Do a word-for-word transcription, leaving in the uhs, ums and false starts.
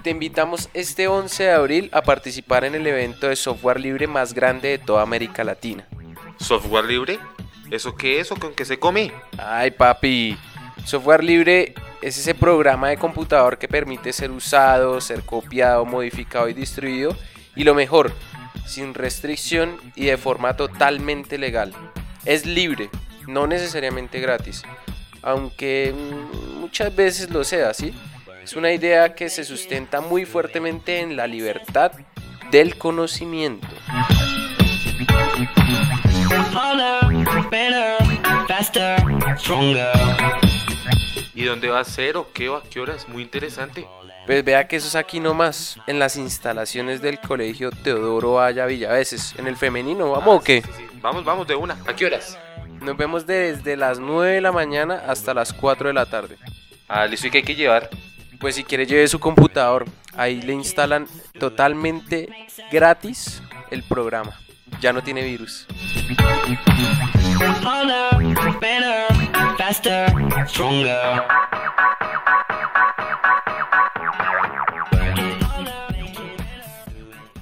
Te invitamos este once de abril a participar en el evento de software libre más grande de toda América Latina. ¿Software libre? ¿Eso qué es o con qué se come? Ay, papi, software libre es ese programa de computador que permite ser usado, ser copiado, modificado y distribuido, y lo mejor, sin restricción y de forma totalmente legal. Es libre, no necesariamente gratis, aunque muchas veces lo sea, ¿sí? Es una idea que se sustenta muy fuertemente en la libertad del conocimiento. ¿Y dónde va a ser o qué o a qué horas? Muy interesante. Pues vea que eso es aquí nomás, en las instalaciones del colegio Teodoro Aya Villaveses, en el femenino. ¿Vamos ah, o qué? Sí, sí, sí. Vamos, vamos de una. ¿A qué horas? Nos vemos desde las nueve de la mañana hasta las cuatro de la tarde. Ah, listo, ¿y qué hay que llevar? Pues si quiere lleve su computador, ahí le instalan totalmente gratis el programa. Ya no tiene virus. Harder, better, faster, stronger.